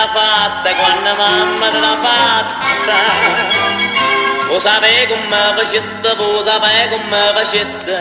l'ha fatta, quando mamma te l'ha fatta. Lo sapevi come facetta, lo sapevi come facetta.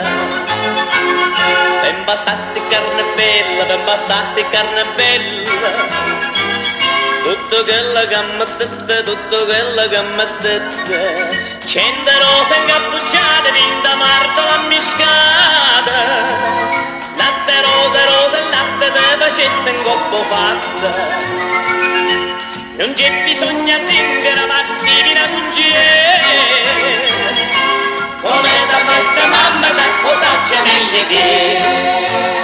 Ben bastasti carne bella, ben bastasti carne bella. Tutto quello che mettete, tutto quello che mettete. 100 rose incappucciate, 20 martola miscata. Latte rose, rose, latte de facetta in coppo fatta. Non c'è bisogno di tingere mattina cucina. Come da fatta mamma, da cosa c'è meglio che.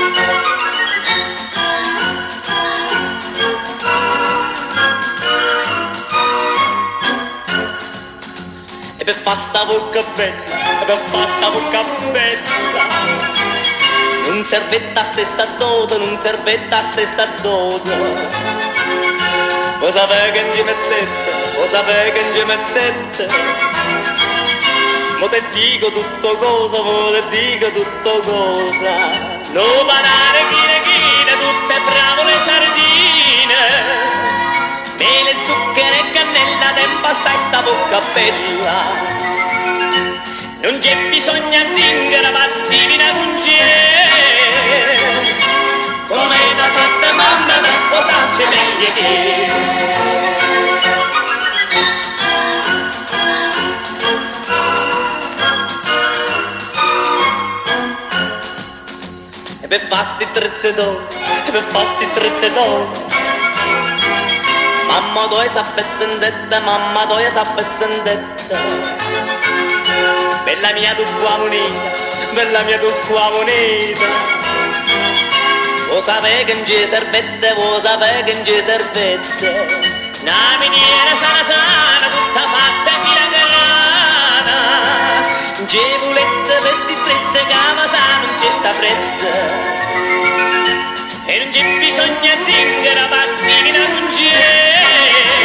E per fare sta bocca bella, e per fare sta bocca bella, non servetta stessa dose, non servetta stessa dose. Lo sapete che ci mettete, lo sapete che ci mettete. Mo te dico tutto cosa, mo te dico tutto cosa. No banane, chine, tutte bravo le sardine. Mele, zucchero e cannella, tempo stai sta bocca bella. Non c'è bisogno di zingara, mattina cucina. Come da fatta mamma, da cosa c'è meglio che. E per fasti trezzetori, e per fasti trezzetori. Mamma tu sa pezzendetta, mamma tu sa pezzendetta. Bella mia tu qua moneta, bella mia tu qua moneta. Lo sapete che non ci servette, lo sapete che non ci servette. Una miniera sana sana, tutta fatta e miracolata. Non ci volete vesti prezze, che sa non ci sta prezzo. E non c'è bisogno di zingara, mattina cucina.